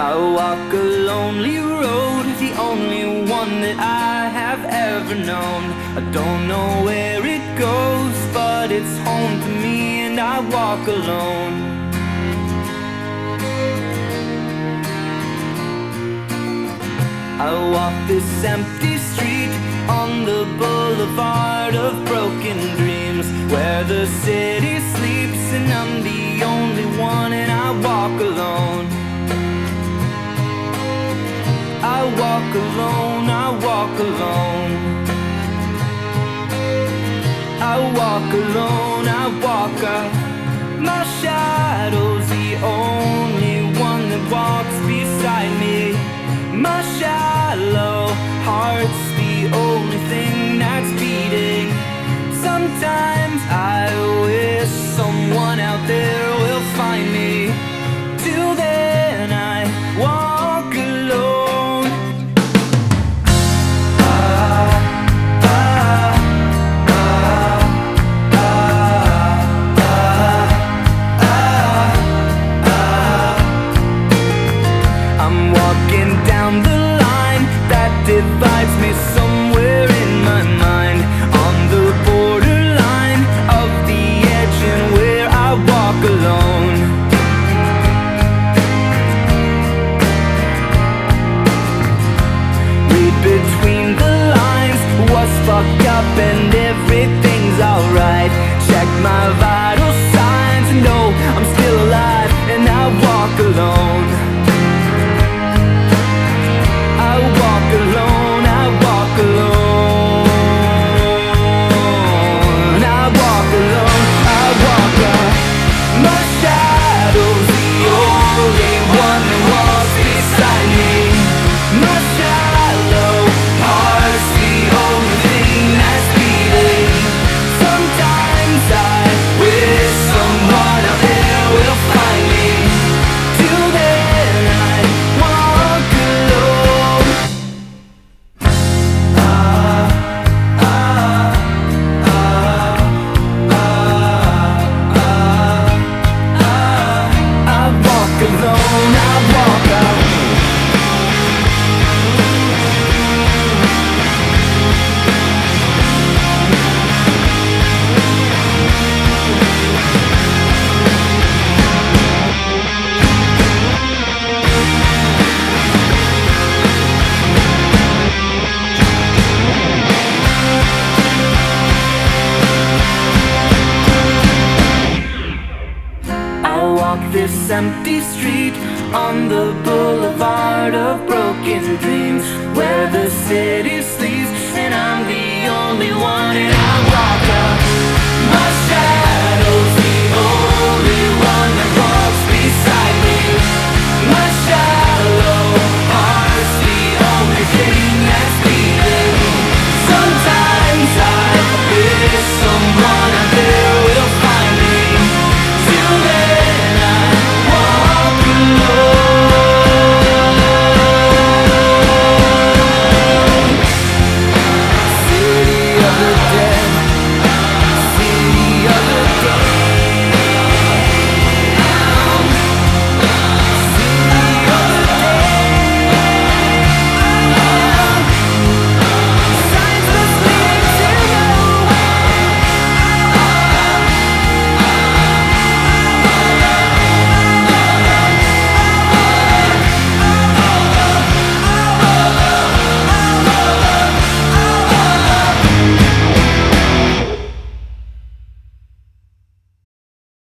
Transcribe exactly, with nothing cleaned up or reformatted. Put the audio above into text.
I walk a lonely road, the only one that I have ever known. I don't know where it goes, but it's home to me, and I walk alone. I walk this empty street on the boulevard of broken dreams, where the city sleeps and I'm the only one, and I walk alone. I walk alone, I walk alone. I walk alone, I walk up. My shadow's the only one that walks beside me. My shallow heart's the only thing that's beating. Sometimes I wish someone out there will find me. Till then I walk alone. Ah, ah, ah, ah, ah, ah. I'm walking down the line that divides me somewhere in my mind, on the borderline of the edge and where I walk alone. Read between the lines what's fucked up and